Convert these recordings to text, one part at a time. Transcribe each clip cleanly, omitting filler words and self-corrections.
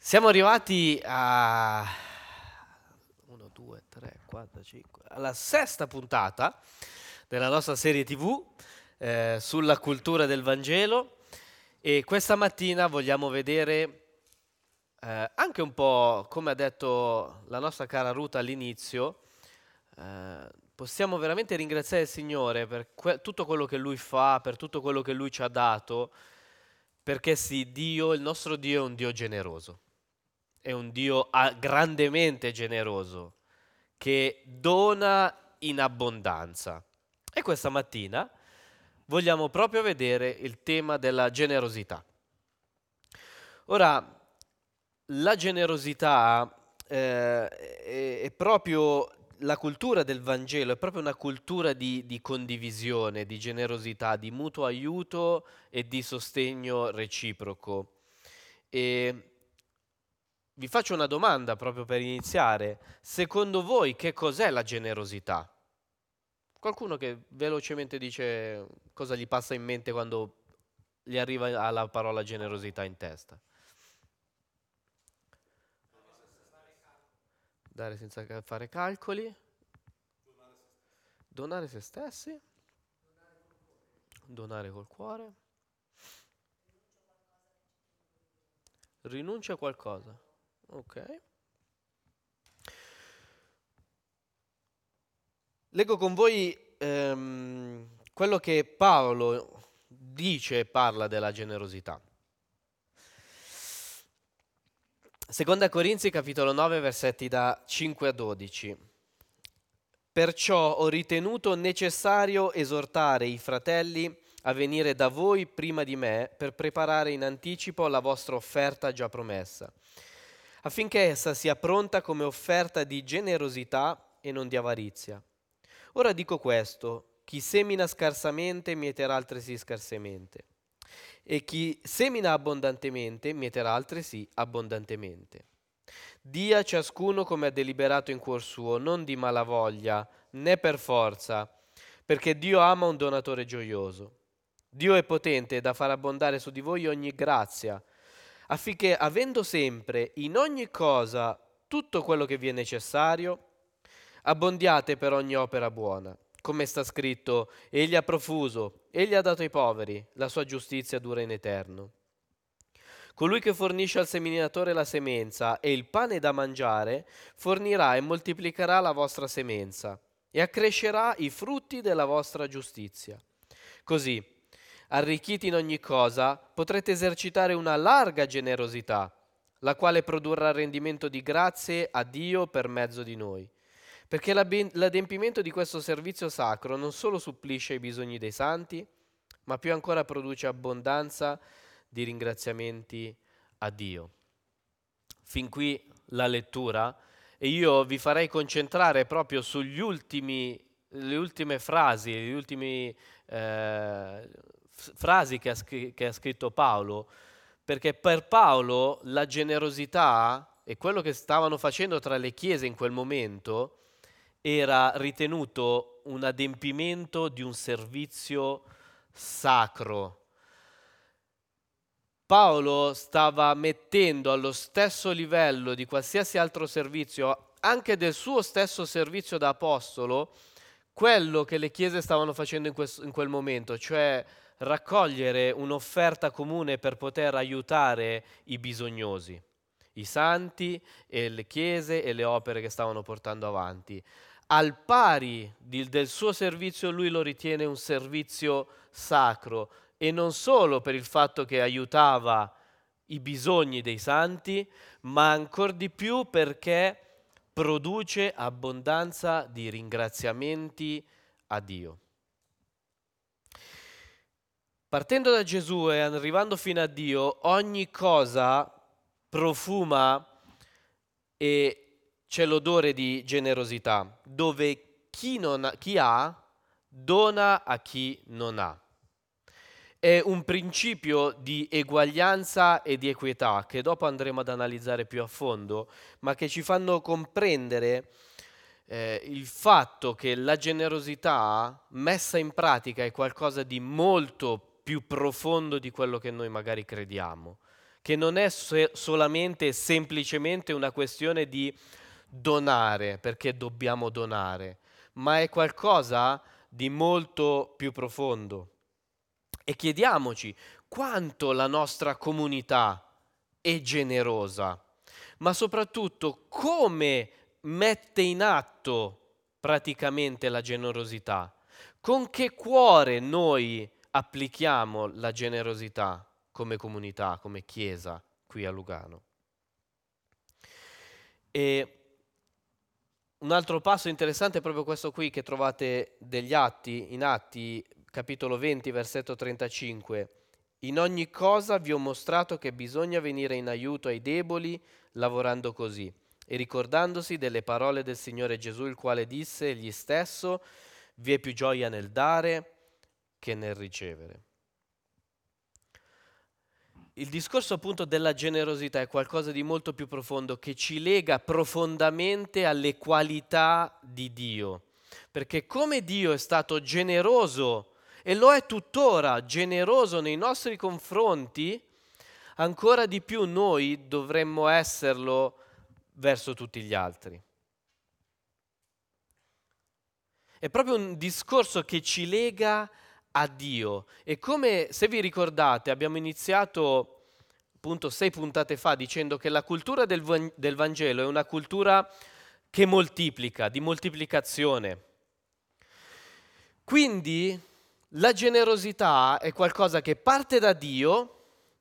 Siamo arrivati a 1, 2, 3, 4, 5, alla sesta puntata della nostra serie TV sulla cultura del Vangelo e questa mattina vogliamo vedere anche un po' come ha detto la nostra cara Ruth all'inizio, possiamo veramente ringraziare il Signore per tutto quello che Lui fa, per tutto quello che Lui ci ha dato, perché sì, Dio, il nostro Dio è un Dio generoso. È un Dio grandemente generoso che dona in abbondanza. E questa mattina vogliamo proprio vedere il tema della generosità. Ora, la generosità è proprio la cultura del Vangelo, è proprio una cultura di condivisione, di generosità, di mutuo aiuto e di sostegno reciproco. E vi faccio una domanda proprio per iniziare. Secondo voi che cos'è la generosità? Qualcuno che velocemente dice cosa gli passa in mente quando gli arriva la parola generosità in testa. Dare senza fare calcoli, donare se stessi, donare col cuore, rinuncia a qualcosa. Ok. Leggo con voi quello che Paolo dice e parla della generosità. Seconda Corinzi capitolo 9 versetti da 5 a 12. Perciò ho ritenuto necessario esortare i fratelli a venire da voi prima di me per preparare in anticipo la vostra offerta già promessa, affinché essa sia pronta come offerta di generosità e non di avarizia. Ora dico questo, chi semina scarsamente mieterà altresì scarsamente, e chi semina abbondantemente mieterà altresì abbondantemente. Dia ciascuno come ha deliberato in cuor suo, non di malavoglia, né per forza, perché Dio ama un donatore gioioso. Dio è potente da far abbondare su di voi ogni grazia, affinché, avendo sempre in ogni cosa tutto quello che vi è necessario, abbondiate per ogni opera buona. Come sta scritto, egli ha profuso, egli ha dato ai poveri, la sua giustizia dura in eterno. Colui che fornisce al seminatore la semenza e il pane da mangiare, fornirà e moltiplicherà la vostra semenza e accrescerà i frutti della vostra giustizia. Così, arricchiti in ogni cosa, potrete esercitare una larga generosità, la quale produrrà rendimento di grazie a Dio per mezzo di noi. Perché l'adempimento di questo servizio sacro non solo supplisce i bisogni dei santi, ma più ancora produce abbondanza di ringraziamenti a Dio. Fin qui la lettura e io vi farei concentrare proprio le ultime frasi, le ultime frasi che ha scritto Paolo, perché per Paolo la generosità e quello che stavano facendo tra le chiese in quel momento era ritenuto un adempimento di un servizio sacro. Paolo stava mettendo allo stesso livello di qualsiasi altro servizio, anche del suo stesso servizio da apostolo, quello che le chiese stavano facendo in quel momento, cioè raccogliere un'offerta comune per poter aiutare i bisognosi, i santi e le chiese e le opere che stavano portando avanti. Al pari del suo servizio, lui lo ritiene un servizio sacro, e non solo per il fatto che aiutava i bisogni dei santi, ma ancor di più perché produce abbondanza di ringraziamenti a Dio. Partendo da Gesù e arrivando fino a Dio, ogni cosa profuma e c'è l'odore di generosità, dove chi ha dona a chi non ha. È un principio di eguaglianza e di equità che dopo andremo ad analizzare più a fondo, ma che ci fanno comprendere il fatto che la generosità messa in pratica è qualcosa di molto più profondo di quello che noi magari crediamo. che non è solamente e semplicemente una questione di donare, perché dobbiamo donare, ma è qualcosa di molto più profondo. E chiediamoci quanto la nostra comunità è generosa, ma soprattutto come mette in atto praticamente la generosità. Con che cuore noi applichiamo la generosità come comunità, come chiesa qui a Lugano. E un altro passo interessante è proprio questo qui che trovate degli Atti, in Atti, capitolo 20, versetto 35. In ogni cosa vi ho mostrato che bisogna venire in aiuto ai deboli lavorando così e ricordandosi delle parole del Signore Gesù, il quale disse egli stesso, vi è più gioia nel dare che nel ricevere. Il discorso appunto della generosità è qualcosa di molto più profondo che ci lega profondamente alle qualità di Dio. Perché come Dio è stato generoso e lo è tuttora generoso nei nostri confronti, ancora di più noi dovremmo esserlo verso tutti gli altri. È proprio un discorso che ci lega a Dio. E come, se vi ricordate, abbiamo iniziato appunto 6 puntate fa dicendo che la cultura del Vangelo è una cultura che moltiplica, di moltiplicazione. Quindi la generosità è qualcosa che parte da Dio,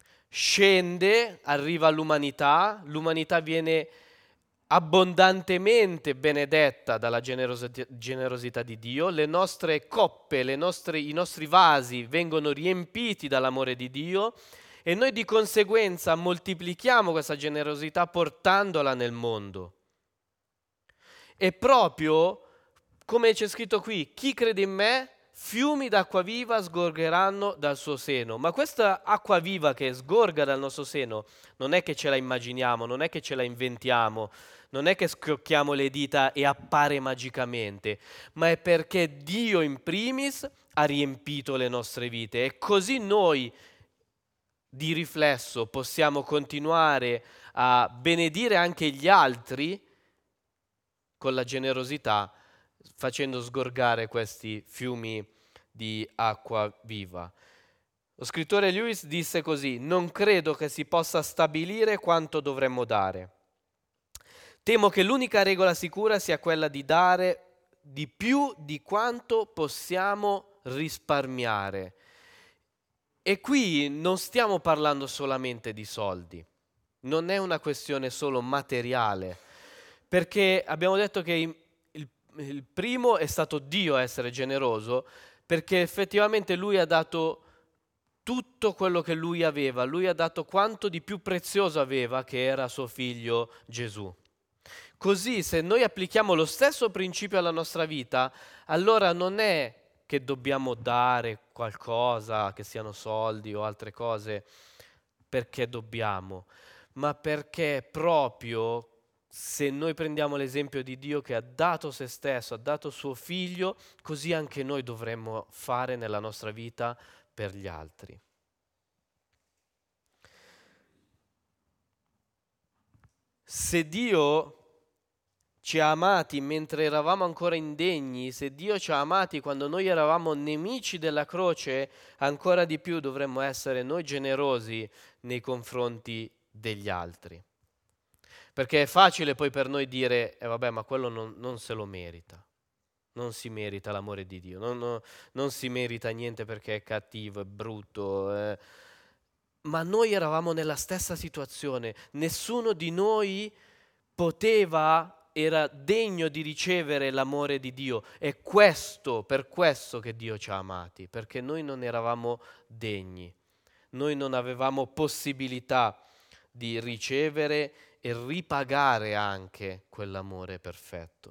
scende, arriva all'umanità, l'umanità viene abbondantemente benedetta dalla generosità di Dio, le nostre coppe, i nostri vasi vengono riempiti dall'amore di Dio e noi di conseguenza moltiplichiamo questa generosità portandola nel mondo. E proprio come c'è scritto qui, chi crede in me, fiumi d'acqua viva sgorgeranno dal suo seno. Ma questa acqua viva che sgorga dal nostro seno non è che ce la immaginiamo, non è che ce la inventiamo, non è che schiocchiamo le dita e appare magicamente, ma è perché Dio in primis ha riempito le nostre vite e così noi di riflesso possiamo continuare a benedire anche gli altri con la generosità, facendo sgorgare questi fiumi di acqua viva. Lo scrittore Lewis disse così: non credo che si possa stabilire quanto dovremmo dare. Temo che l'unica regola sicura sia quella di dare di più di quanto possiamo risparmiare. E qui non stiamo parlando solamente di soldi, non è una questione solo materiale, perché abbiamo detto che il primo è stato Dio a essere generoso, perché effettivamente Lui ha dato tutto quello che Lui aveva, Lui ha dato quanto di più prezioso aveva, che era suo figlio Gesù. Così se noi applichiamo lo stesso principio alla nostra vita, allora non è che dobbiamo dare qualcosa, che siano soldi o altre cose, perché dobbiamo, ma perché proprio se noi prendiamo l'esempio di Dio che ha dato se stesso, ha dato suo figlio, così anche noi dovremmo fare nella nostra vita per gli altri. Se Dio ci ha amati mentre eravamo ancora indegni, se Dio ci ha amati quando noi eravamo nemici della croce, ancora di più dovremmo essere noi generosi nei confronti degli altri. Perché è facile poi per noi dire, vabbè, ma quello non se lo merita, non si merita l'amore di Dio, non si merita niente perché è cattivo, è brutto. Ma noi eravamo nella stessa situazione, nessuno di noi era degno di ricevere l'amore di Dio. È per questo che Dio ci ha amati, perché noi non eravamo degni, noi non avevamo possibilità di ricevere e ripagare anche quell'amore perfetto.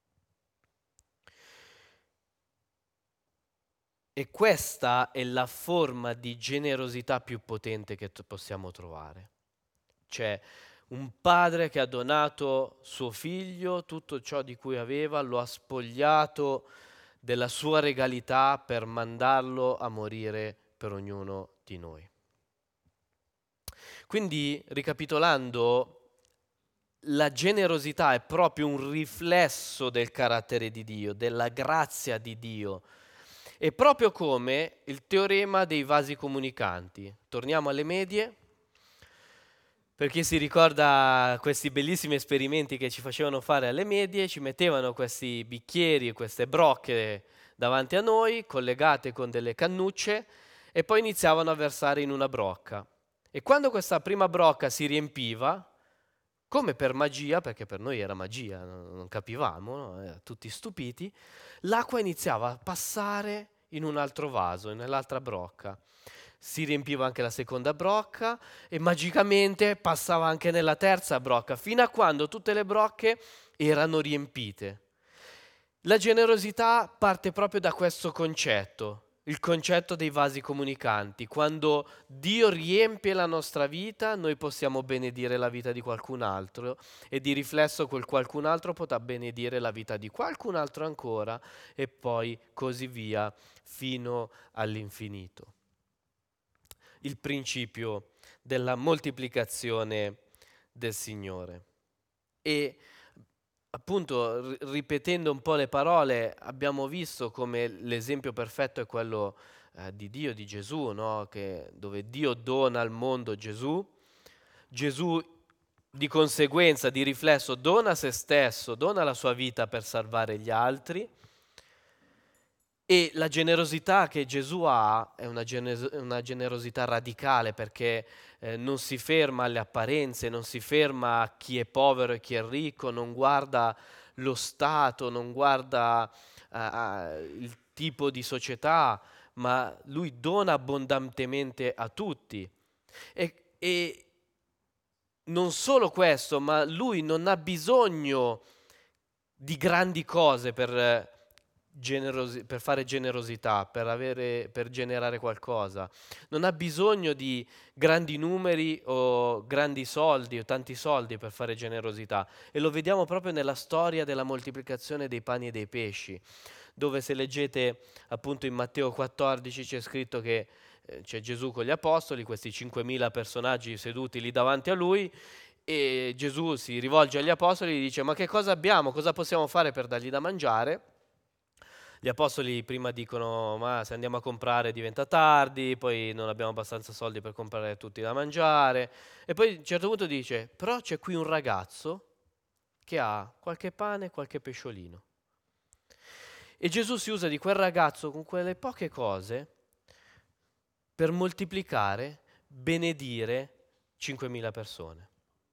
E questa è la forma di generosità più potente che possiamo trovare. C'è un padre che ha donato suo figlio, tutto ciò di cui aveva, lo ha spogliato della sua regalità per mandarlo a morire per ognuno di noi. Quindi, ricapitolando, la generosità è proprio un riflesso del carattere di Dio, della grazia di Dio. È proprio come il teorema dei vasi comunicanti. Torniamo alle medie. Per chi si ricorda questi bellissimi esperimenti che ci facevano fare alle medie, ci mettevano questi bicchieri e queste brocche davanti a noi, collegate con delle cannucce, e poi iniziavano a versare in una brocca. E quando questa prima brocca si riempiva, come per magia, perché per noi era magia, non capivamo, no? Tutti stupiti, l'acqua iniziava a passare in un altro vaso, nell'altra brocca. Si riempiva anche la seconda brocca e magicamente passava anche nella terza brocca, fino a quando tutte le brocche erano riempite. La generosità parte proprio da questo concetto, il concetto dei vasi comunicanti. Quando Dio riempie la nostra vita, noi possiamo benedire la vita di qualcun altro e di riflesso quel qualcun altro potrà benedire la vita di qualcun altro ancora e poi così via fino all'infinito. Il principio della moltiplicazione del Signore. E appunto, ripetendo un po' le parole, abbiamo visto come l'esempio perfetto è quello di Dio, di Gesù, no? Dove Dio dona al mondo Gesù. Gesù di conseguenza, di riflesso, dona se stesso, dona la sua vita per salvare gli altri. E la generosità che Gesù ha è una generosità radicale, perché non si ferma alle apparenze, non si ferma a chi è povero e chi è ricco, non guarda lo stato, non guarda il tipo di società, ma lui dona abbondantemente a tutti. E non solo questo, ma lui non ha bisogno di grandi cose per fare generosità, per generare qualcosa. Non ha bisogno di grandi numeri o grandi soldi o tanti soldi per fare generosità. E lo vediamo proprio nella storia della moltiplicazione dei pani e dei pesci, dove se leggete appunto in Matteo 14 c'è scritto che c'è Gesù con gli apostoli, questi 5.000 personaggi seduti lì davanti a lui, e Gesù si rivolge agli apostoli e dice: ma che cosa abbiamo? Cosa possiamo fare per dargli da mangiare? Gli apostoli prima dicono: ma se andiamo a comprare diventa tardi, poi non abbiamo abbastanza soldi per comprare tutti da mangiare. E poi a un certo punto dice: però c'è qui un ragazzo che ha qualche pane e qualche pesciolino. E Gesù si usa di quel ragazzo con quelle poche cose per moltiplicare, benedire 5.000 persone.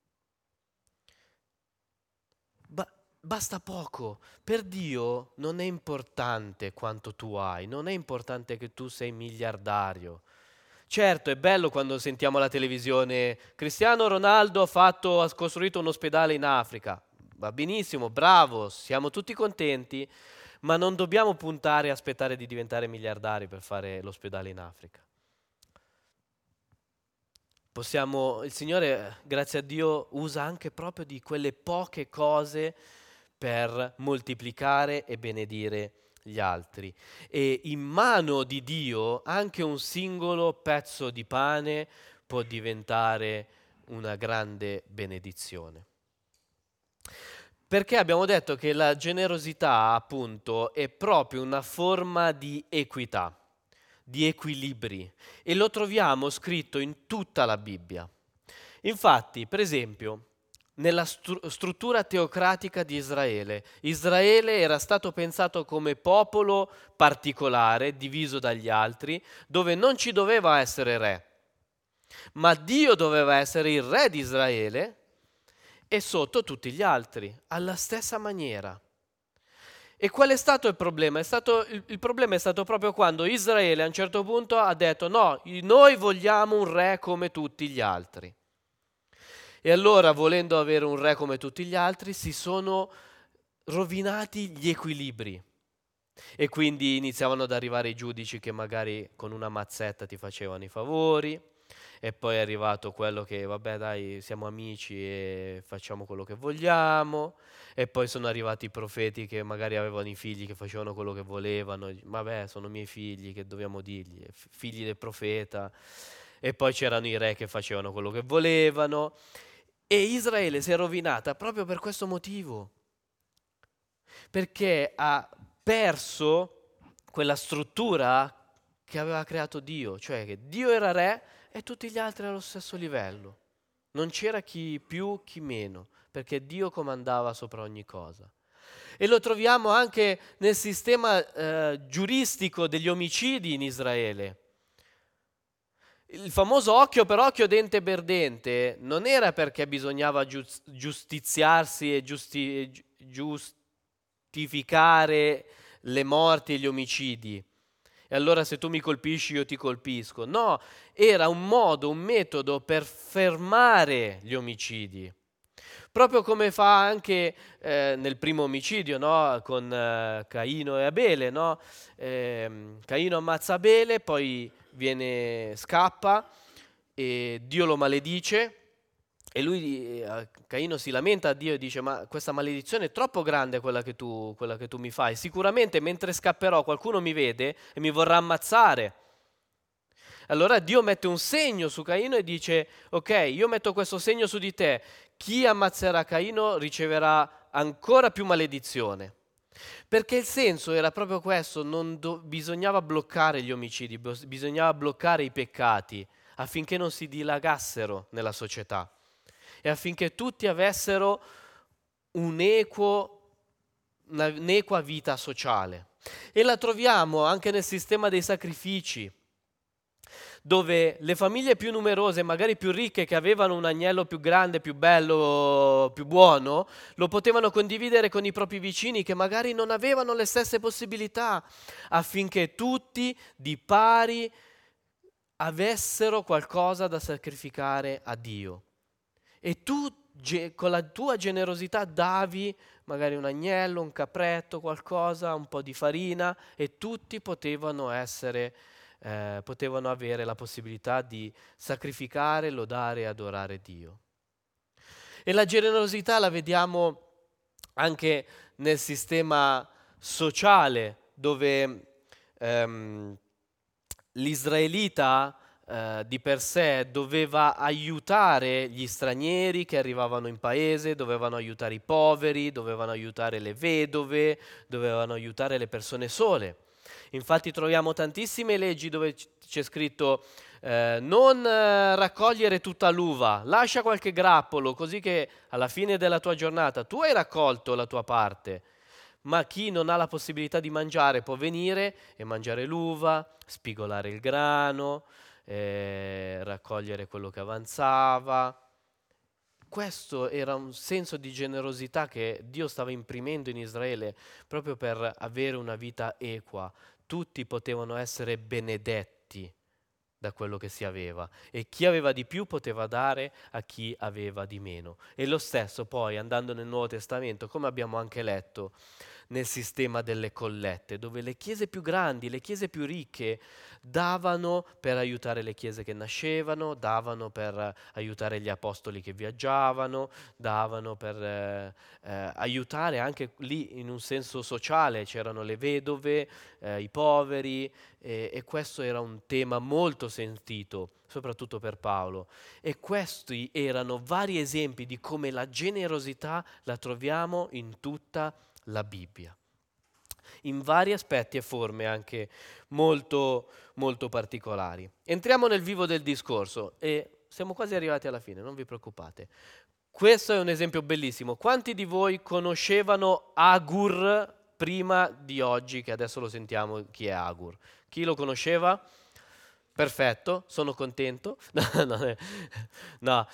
Basta poco. Per Dio non è importante quanto tu hai, non è importante che tu sei miliardario. Certo, è bello quando sentiamo alla televisione: Cristiano Ronaldo ha costruito un ospedale in Africa. Va benissimo, bravo, siamo tutti contenti, ma non dobbiamo puntare e aspettare di diventare miliardari per fare l'ospedale in Africa. Il Signore, grazie a Dio, usa anche proprio di quelle poche cose per moltiplicare e benedire gli altri. E in mano di Dio anche un singolo pezzo di pane può diventare una grande benedizione. Perché abbiamo detto che la generosità, appunto, è proprio una forma di equità, di equilibri, e lo troviamo scritto in tutta la Bibbia. Infatti, per esempio, nella struttura teocratica di Israele, Israele era stato pensato come popolo particolare, diviso dagli altri, dove non ci doveva essere re, ma Dio doveva essere il re di Israele e sotto tutti gli altri, alla stessa maniera. E qual è stato il problema? Il problema è stato proprio quando Israele a un certo punto ha detto: no, noi vogliamo un re come tutti gli altri. E allora, volendo avere un re come tutti gli altri, si sono rovinati gli equilibri. E quindi iniziavano ad arrivare i giudici che magari con una mazzetta ti facevano i favori, e poi è arrivato quello che, vabbè dai, siamo amici e facciamo quello che vogliamo, e poi sono arrivati i profeti che magari avevano i figli che facevano quello che volevano, vabbè, sono miei figli, che dobbiamo dirgli, figli del profeta. e poi c'erano i re che facevano quello che volevano, e Israele si è rovinata proprio per questo motivo, perché ha perso quella struttura che aveva creato Dio, cioè che Dio era re e tutti gli altri allo stesso livello. Non c'era chi più, chi meno, perché Dio comandava sopra ogni cosa. E lo troviamo anche nel sistema giuristico degli omicidi in Israele. Il famoso occhio per occhio, dente per dente, non era perché bisognava giustiziarsi e giustificare le morti e gli omicidi. E allora se tu mi colpisci io ti colpisco. No, era un modo, un metodo per fermare gli omicidi. Proprio come fa anche nel primo omicidio, no? Con Caino e Abele, no? Caino ammazza Abele, poi scappa e Dio lo maledice e lui, Caino si lamenta a Dio e dice: ma questa maledizione è troppo grande quella che tu mi fai, sicuramente mentre scapperò qualcuno mi vede e mi vorrà ammazzare. Allora Dio mette un segno su Caino e dice: ok, io metto questo segno su di te, chi ammazzerà Caino riceverà ancora più maledizione. Perché il senso era proprio questo, bisognava bloccare gli omicidi, bisognava bloccare i peccati affinché non si dilagassero nella società e affinché tutti avessero un'equa vita sociale. E la troviamo anche nel sistema dei sacrifici, dove le famiglie più numerose, magari più ricche, che avevano un agnello più grande, più bello, più buono, lo potevano condividere con i propri vicini che magari non avevano le stesse possibilità, affinché tutti di pari avessero qualcosa da sacrificare a Dio. E tu con la tua generosità davi magari un agnello, un capretto, qualcosa, un po' di farina, e tutti potevano avere la possibilità di sacrificare, lodare e adorare Dio. E la generosità la vediamo anche nel sistema sociale, dove l'israelita di per sé doveva aiutare gli stranieri che arrivavano in paese, dovevano aiutare i poveri, dovevano aiutare le vedove, dovevano aiutare le persone sole. Infatti troviamo tantissime leggi dove c'è scritto non raccogliere tutta l'uva, lascia qualche grappolo, così che alla fine della tua giornata tu hai raccolto la tua parte, ma chi non ha la possibilità di mangiare può venire e mangiare l'uva, spigolare il grano, raccogliere quello che avanzava. Questo era un senso di generosità che Dio stava imprimendo in Israele proprio per avere una vita equa. Tutti potevano essere benedetti da quello che si aveva e chi aveva di più poteva dare a chi aveva di meno. E lo stesso poi andando nel Nuovo Testamento, come abbiamo anche letto, nel sistema delle collette, dove le chiese più grandi, le chiese più ricche davano per aiutare le chiese che nascevano, davano per aiutare gli apostoli che viaggiavano, davano per aiutare anche lì in un senso sociale, c'erano le vedove, i poveri, e questo era un tema molto sentito, soprattutto per Paolo. E questi erano vari esempi di come la generosità la troviamo in tutta la Bibbia, in vari aspetti e forme anche molto, molto particolari. Entriamo nel vivo del discorso e siamo quasi arrivati alla fine, non vi preoccupate. Questo è un esempio bellissimo. Quanti di voi conoscevano Agur prima di oggi, che adesso lo sentiamo chi è Agur? Chi lo conosceva? Perfetto, sono contento. No,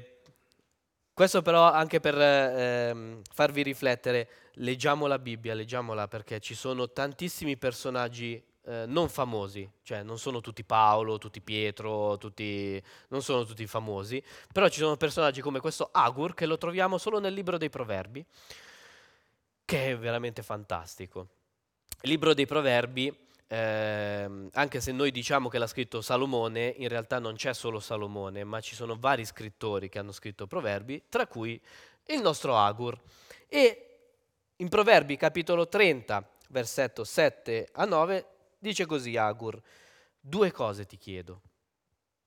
questo però anche per farvi riflettere, leggiamo la Bibbia, leggiamola perché ci sono tantissimi personaggi non famosi, cioè non sono tutti Paolo, tutti Pietro, non sono tutti famosi, però ci sono personaggi come questo Agur che lo troviamo solo nel libro dei Proverbi, che è veramente fantastico. Il libro dei Proverbi, anche se noi diciamo che l'ha scritto Salomone, in realtà non c'è solo Salomone, ma ci sono vari scrittori che hanno scritto Proverbi, tra cui il nostro Agur. E in Proverbi capitolo 30, versetto 7 a 9, dice così Agur: due cose ti chiedo.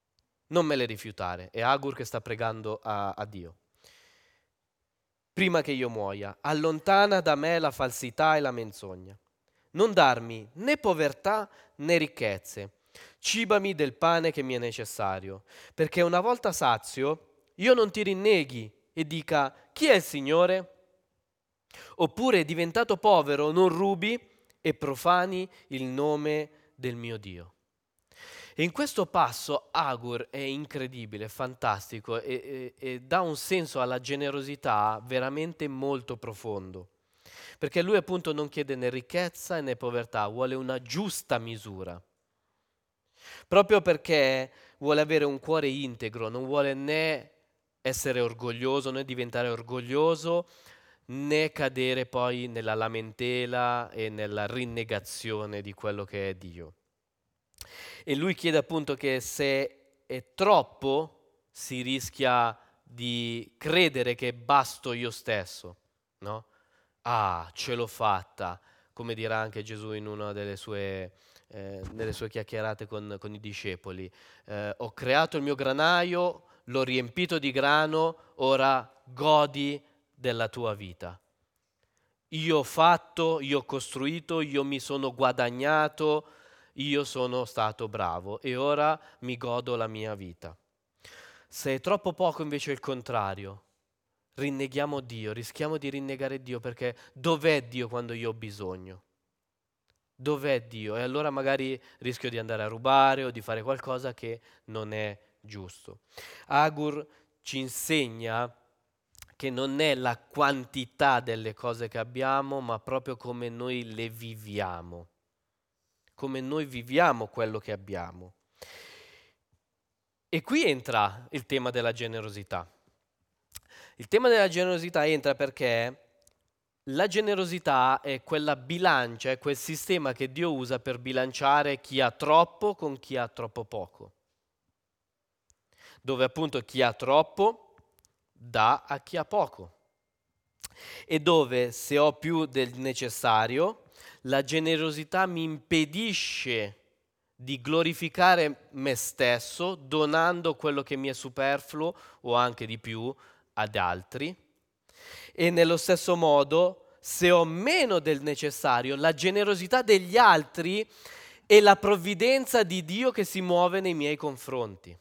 non me le rifiutare. È Agur che sta pregando a Dio. Prima che io muoia, allontana da me la falsità e la menzogna. Non darmi né povertà né ricchezze. Cibami del pane che mi è necessario, perché una volta sazio io non ti rinneghi e dica: chi è il Signore? Oppure diventato povero non rubi e profani il nome del mio Dio. E in questo passo Agur è incredibile, fantastico e dà un senso alla generosità veramente molto profondo. Perché lui appunto non chiede né ricchezza né povertà, vuole una giusta misura. Proprio perché vuole avere un cuore integro, non vuole né essere orgoglioso né diventare orgoglioso, né cadere poi nella lamentela e nella rinnegazione di quello che è Dio. E lui chiede appunto che se è troppo si rischia di credere che basto io stesso, no? Ah, ce l'ho fatta, come dirà anche Gesù in una nelle sue chiacchierate con i discepoli. Ho creato il mio granaio, l'ho riempito di grano, ora godi della tua vita. Io ho fatto, io ho costruito, io mi sono guadagnato, io sono stato bravo e ora mi godo la mia vita. Se è troppo poco invece è il contrario, rinneghiamo Dio, rischiamo di rinnegare Dio perché dov'è Dio quando io ho bisogno? Dov'è Dio? E allora magari rischio di andare a rubare o di fare qualcosa che non è giusto. Agur ci insegna che non è la quantità delle cose che abbiamo, ma proprio come noi le viviamo, come noi viviamo quello che abbiamo. E qui entra il tema della generosità. Il tema della generosità entra perché la generosità è quella bilancia, è quel sistema che Dio usa per bilanciare chi ha troppo con chi ha troppo poco. Dove appunto chi ha troppo dà a chi ha poco. E dove se ho più del necessario, la generosità mi impedisce di glorificare me stesso donando quello che mi è superfluo o anche di più ad altri. E nello stesso modo, se ho meno del necessario, la generosità degli altri è la provvidenza di Dio che si muove nei miei confronti.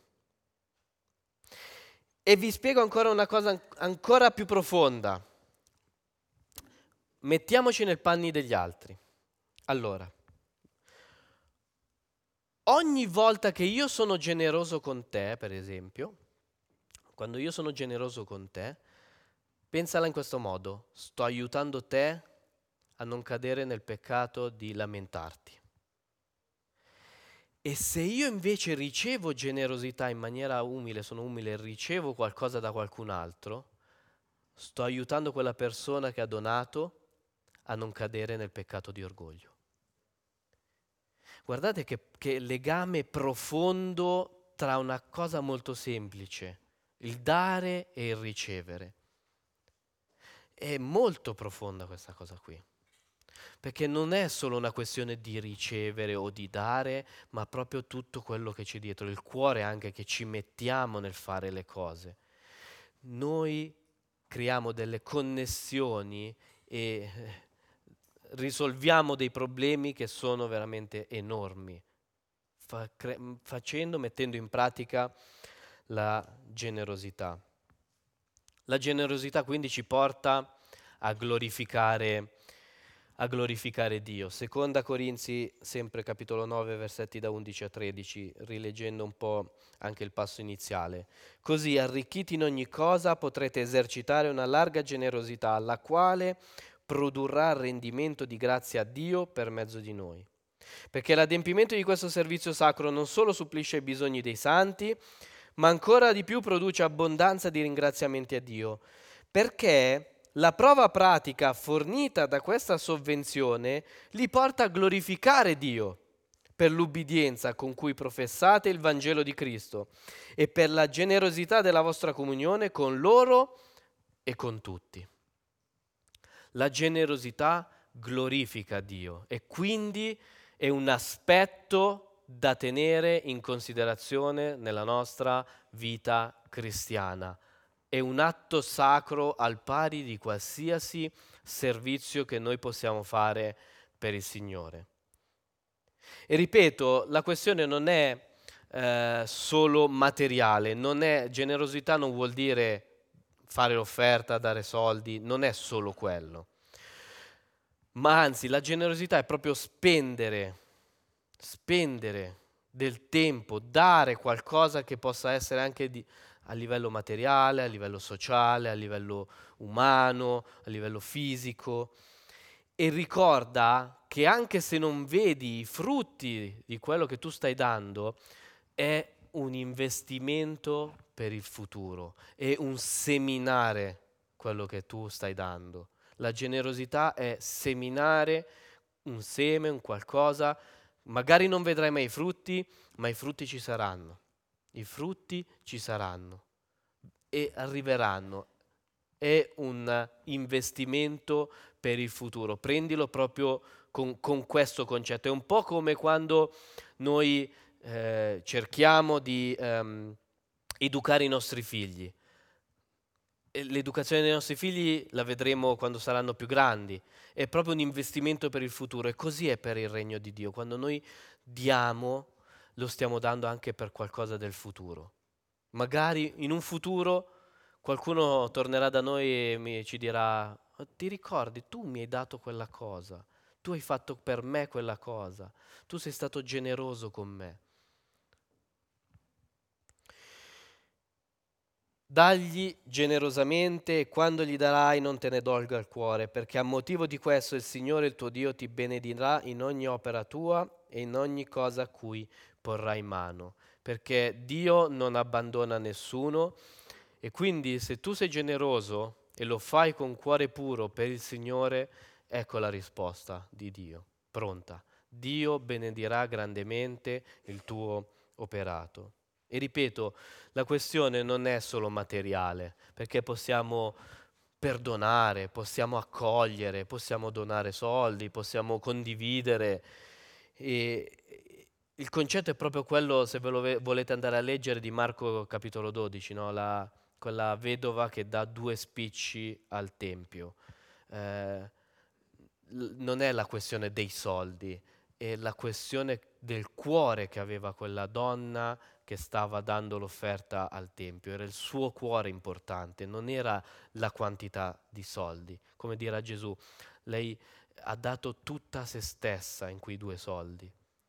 E vi spiego ancora una cosa ancora più profonda. Mettiamoci nei panni degli altri. Allora, ogni volta che io sono generoso con te, per esempio, quando io sono generoso con te, pensala in questo modo: sto aiutando te a non cadere nel peccato di lamentarti. E se io invece ricevo generosità in maniera umile, sono umile e ricevo qualcosa da qualcun altro, sto aiutando quella persona che ha donato a non cadere nel peccato di orgoglio. Guardate che legame profondo tra una cosa molto semplice, il dare e il ricevere. È molto profonda questa cosa qui, perché non è solo una questione di ricevere o di dare, ma proprio tutto quello che c'è dietro, il cuore anche che ci mettiamo nel fare le cose. Noi creiamo delle connessioni e risolviamo dei problemi che sono veramente enormi, mettendo in pratica la generosità. La generosità quindi ci porta a glorificare Dio. Seconda Corinzi, sempre capitolo 9, versetti da 11 a 13, rileggendo un po' anche il passo iniziale. Così, arricchiti in ogni cosa, potrete esercitare una larga generosità, la quale produrrà rendimento di grazia a Dio per mezzo di noi. Perché l'adempimento di questo servizio sacro non solo supplisce i bisogni dei santi, ma ancora di più produce abbondanza di ringraziamenti a Dio, perché la prova pratica fornita da questa sovvenzione li porta a glorificare Dio per l'ubbidienza con cui professate il Vangelo di Cristo e per la generosità della vostra comunione con loro e con tutti. La generosità glorifica Dio e quindi è un aspetto da tenere in considerazione nella nostra vita cristiana. È un atto sacro al pari di qualsiasi servizio che noi possiamo fare per il Signore. E ripeto, la questione non è solo materiale, generosità non vuol dire fare l'offerta, dare soldi, non è solo quello. Ma anzi, la generosità è proprio spendere del tempo, dare qualcosa che possa essere anche a livello materiale, a livello sociale, a livello umano, a livello fisico. E ricorda che anche se non vedi i frutti di quello che tu stai dando, è un investimento per il futuro, è un seminare quello che tu stai dando. La generosità è seminare un seme, un qualcosa, magari non vedrai mai i frutti, ma i frutti ci saranno. I frutti ci saranno e arriveranno. È un investimento per il futuro. Prendilo proprio con questo concetto. È un po' come quando noi cerchiamo di educare i nostri figli. E l'educazione dei nostri figli la vedremo quando saranno più grandi. È proprio un investimento per il futuro e così è per il regno di Dio. Quando noi diamo, lo stiamo dando anche per qualcosa del futuro. Magari in un futuro qualcuno tornerà da noi e ci dirà: "Oh, ti ricordi, tu mi hai dato quella cosa, tu hai fatto per me quella cosa, tu sei stato generoso con me." Dagli generosamente e quando gli darai non te ne dolga il cuore, perché a motivo di questo il Signore il tuo Dio ti benedirà in ogni opera tua e in ogni cosa a cui porrai mano, perché Dio non abbandona nessuno e quindi se tu sei generoso e lo fai con cuore puro per il Signore, ecco la risposta di Dio, pronta. Dio benedirà grandemente il tuo operato. E ripeto, la questione non è solo materiale, perché possiamo perdonare, possiamo accogliere, possiamo donare soldi, possiamo condividere. E il concetto è proprio quello, se ve lo volete andare a leggere, di Marco capitolo 12, no? Quella vedova che dà 2 spicci al tempio. Eh, non è la questione dei soldi, è la questione del cuore che aveva quella donna che stava dando l'offerta al Tempio, era il suo cuore importante, non era la quantità di soldi. Come dirà Gesù, lei ha dato tutta se stessa in quei 2 soldi.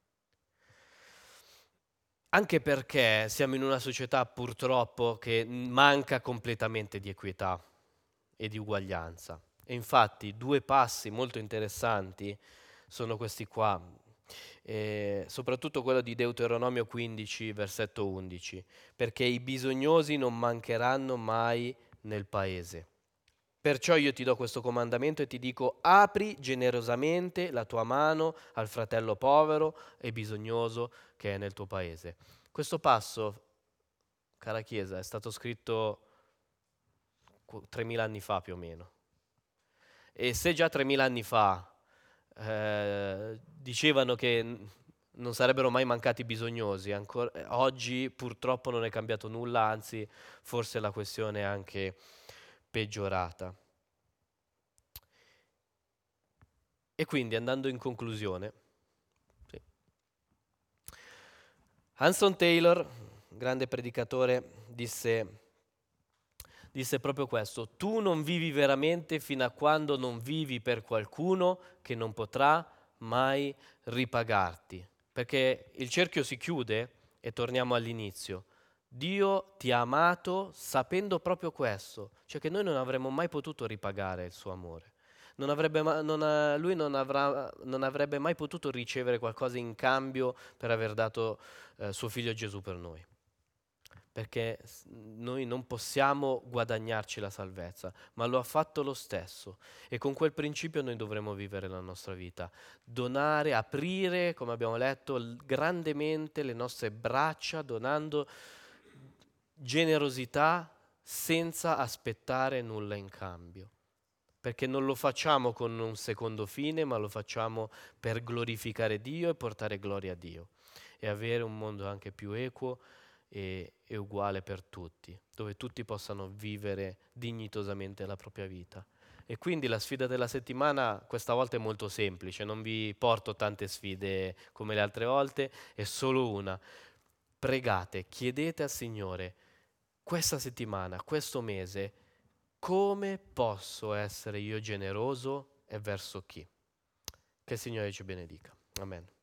Anche perché siamo in una società purtroppo che manca completamente di equità e di uguaglianza. E infatti 2 passi molto interessanti sono questi qua, soprattutto quello di Deuteronomio 15, versetto 11, perché i bisognosi non mancheranno mai nel paese. Perciò io ti do questo comandamento e ti dico: apri generosamente la tua mano al fratello povero e bisognoso che è nel tuo paese. Questo passo, cara Chiesa, è stato scritto 3000 anni fa più o meno. E se già 3000 anni fa dicevano che non sarebbero mai mancati bisognosi, oggi purtroppo non è cambiato nulla, anzi forse la questione è anche peggiorata. E quindi andando in conclusione, sì. Hudson Taylor, grande predicatore, disse proprio questo: tu non vivi veramente fino a quando non vivi per qualcuno che non potrà mai ripagarti. Perché il cerchio si chiude e torniamo all'inizio. Dio ti ha amato sapendo proprio questo, cioè che noi non avremmo mai potuto ripagare il suo amore. Lui non avrebbe mai potuto ricevere qualcosa in cambio per aver dato suo figlio Gesù per noi. Perché noi non possiamo guadagnarci la salvezza, ma lo ha fatto lo stesso. E con quel principio noi dovremo vivere la nostra vita. Donare, aprire, come abbiamo letto, grandemente le nostre braccia, donando generosità senza aspettare nulla in cambio. Perché non lo facciamo con un secondo fine, ma lo facciamo per glorificare Dio e portare gloria a Dio. e avere un mondo anche più equo e uguale per tutti, dove tutti possano vivere dignitosamente la propria vita. E quindi la sfida della settimana questa volta è molto semplice, non vi porto tante sfide come le altre volte, è solo una. Pregate, chiedete al Signore questa settimana, questo mese, come posso essere io generoso e verso chi? Che il Signore ci benedica. Amen.